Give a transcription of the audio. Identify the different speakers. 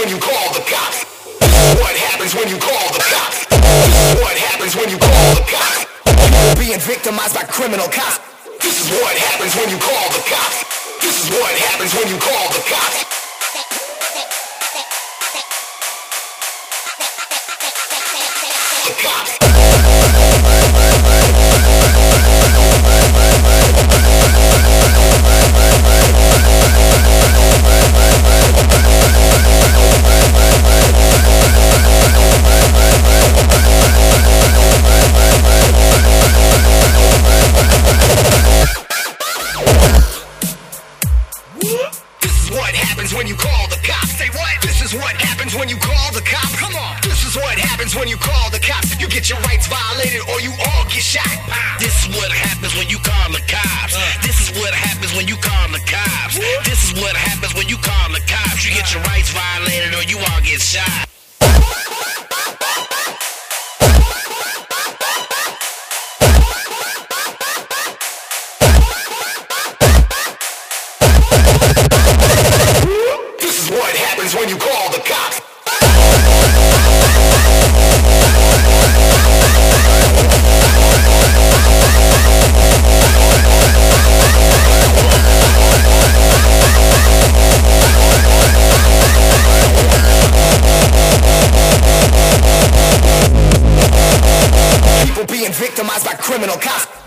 Speaker 1: when you call the cops. This is what happens when you call the cops. This is what happens when you call the cops. People being victimized by criminal cops. This is what happens when you call the cops. This is what happens when you call the cops. The cops. When you call the cops, say what? This is what happens when you call the cops. Come on. This is what happens when you call the cops. You get your rights violated or you all get shot.
Speaker 2: This is what happens when you call the cops. This is what happens when you call the cops. This is what happens when you call the cops. You get your rights violated or you all get shot.
Speaker 1: What happens when you call the cops? People being victimized by criminal cops.